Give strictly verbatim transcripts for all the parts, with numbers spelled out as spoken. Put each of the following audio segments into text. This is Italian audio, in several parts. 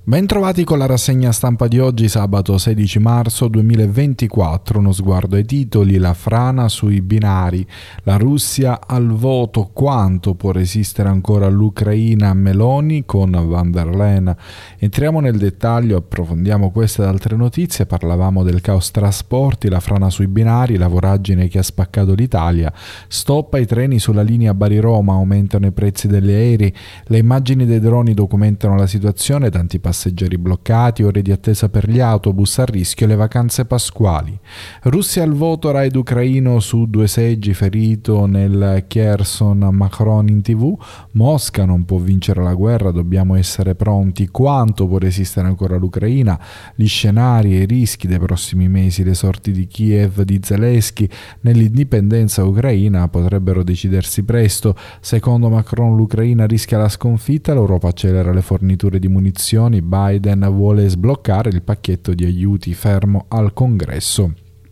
Bentrovati con la rassegna stampa di oggi, sabato sedici marzo duemilaventiquattro. Uno sguardo ai titoli: la frana sui binari, la Russia al voto, quanto può resistere ancora l'Ucraina, Meloni con van der Leyen. Entriamo nel dettaglio, approfondiamo queste ed altre notizie. Parlavamo del caos trasporti, la frana sui binari, la voragine che ha spaccato l'Italia, stop ai treni sulla linea Bari-Roma, aumentano i prezzi degli aerei, le immagini dei droni documentano la situazione, tanti passeggeri bloccati, ore di attesa per gli autobus, a rischio le vacanze pasquali. Russia al voto, raid ucraino su due seggi, ferito nel Kherson, Macron in tv, Mosca non può vincere la guerra, dobbiamo essere pronti, quanto può resistere ancora l'Ucraina, gli scenari e i rischi dei prossimi mesi, le sorti di Kiev, di Zelensky nell'indipendenza ucraina potrebbero decidersi presto. Secondo Macron l'Ucraina rischia la sconfitta, l'Europa accelera le forniture di munizioni, Biden vuole sbloccare il pacchetto di aiuti fermo al Congresso.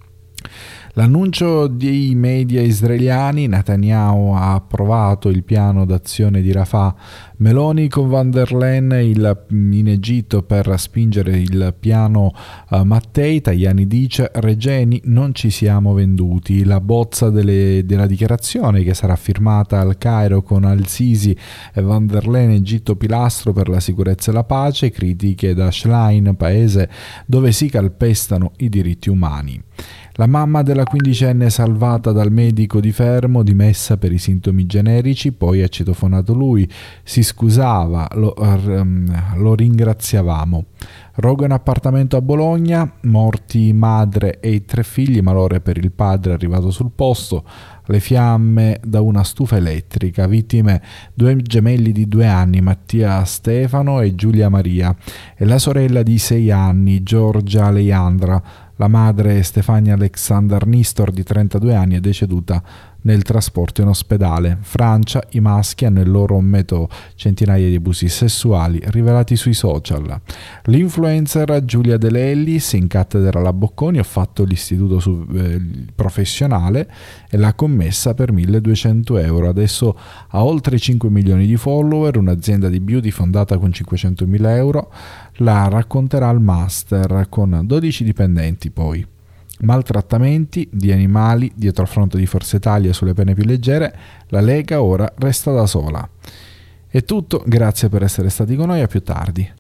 L'annuncio dei media israeliani: Netanyahu ha approvato il piano d'azione di Rafah, Meloni con van der Leyen il, in Egitto per spingere il piano uh, Mattei, Tajani dice Regeni non ci siamo venduti, la bozza delle, della dichiarazione che sarà firmata al Cairo con Al-Sisi e van der Leyen, Egitto pilastro per la sicurezza e la pace, critiche da Schlein, paese dove si calpestano i diritti umani. La mamma della quindicenne salvata dal medico di Fermo, dimessa per i sintomi generici, poi ha citofonato lui, si scusava, lo, lo ringraziavamo. Rogo in appartamento a Bologna, morti madre e i tre figli, malore per il padre arrivato sul posto, le fiamme da una stufa elettrica, vittime due gemelli di due anni, Mattia Stefano e Giulia Maria, e la sorella di sei anni, Giorgia Leandra. La madre, Stefania Alexander Nistor, di trentadue anni, è deceduta nel trasporto in ospedale. Francia, i maschi hanno il loro metodo, centinaia di abusi sessuali rivelati sui social. L'influencer Giulia De Lellis in cattedra alla Bocconi, ho fatto l'istituto su, eh, professionale e l'ha commessa per milleduecento euro. Adesso ha oltre cinque milioni di follower, un'azienda di beauty fondata con cinquecentomila euro. La racconterà al master con dodici dipendenti poi. Maltrattamenti di animali dietro al fronte di Forza Italia sulle pene più leggere, la Lega ora resta da sola. È tutto, grazie per essere stati con noi, a più tardi.